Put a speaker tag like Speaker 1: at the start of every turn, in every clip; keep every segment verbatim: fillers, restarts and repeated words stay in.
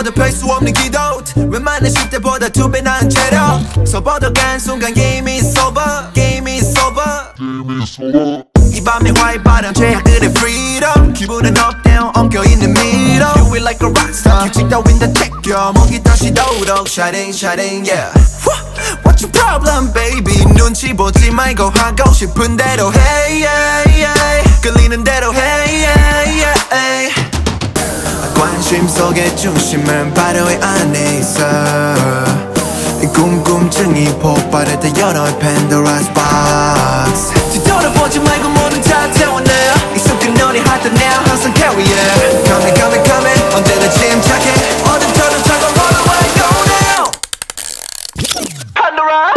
Speaker 1: 너는 펼 수 없는 기도 웬만한 시대보다 두 배 나은 채로 서버덕한 순간 Game is over Game is over 이 밤의 화이바람 제약들의 freedom 기분은 up down 엉켜있는 middle You will like a rockstar 규칙 따윈 다 챙겨 목이 다시 도록 Shining shining yeah What's your problem baby 눈치 보지 말고 하고 싶은 대로 Hey yeah yeah 끌리는 대로 Hey yeah yeah 관심 속의 중심은 바로 이 안에 있어 이 궁금증이 폭발할 때 열어 Pandora's box 뒤돌아보지 말고 모든 다 태워내 익숙한 너니 하던 내 항상 carry it Coming coming coming 언제나 침착해 어른 터는 차고 all the way go now Pandora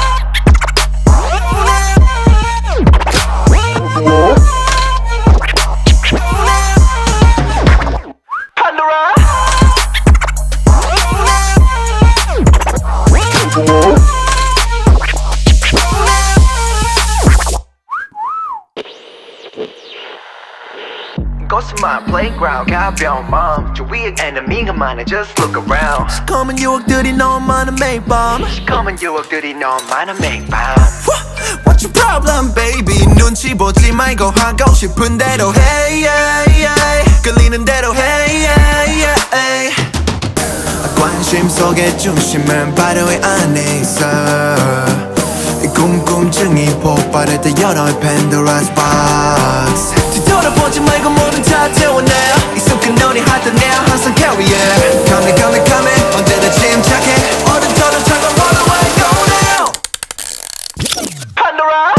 Speaker 1: Go to my playground 가벼운 마음 주위에 에너미가 많아 just look around 시커먼 유혹들이 너무 많아 매일 밤 시커먼 유혹들이 너무 많아 매일 밤 What's your problem baby 눈치 보지 말고 하고 싶은 대로 Hey yeah yeah 끌리는 대로 Hey yeah yeah 관심 속의 중심은 바로 이 안에 있어 이 궁금증이 폭발할 때 열어 Pandora's box 뒤돌아보지 말고 모든 다 태워내 익숙한 너니 하던 내 항상 carry it Coming coming coming 언제나 침착해 어른 터는 차고 all the way go now Pandora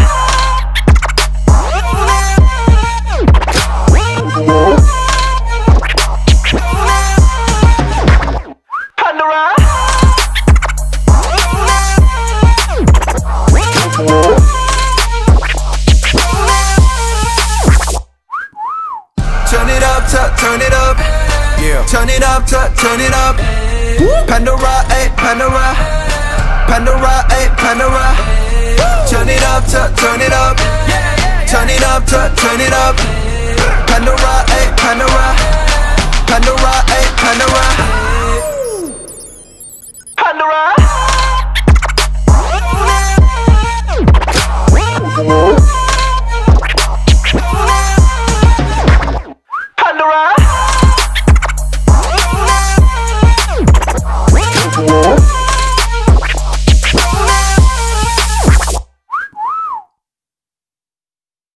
Speaker 1: Pandora Turn it up, turn it up, yeah. Turn it up, turn it up. Pandora, ay Pandora, Pandora, ay Pandora. Turn it up, turn it up, turn it up, turn it up. Pandora, ay Pandora, Pandora, ay Pandora.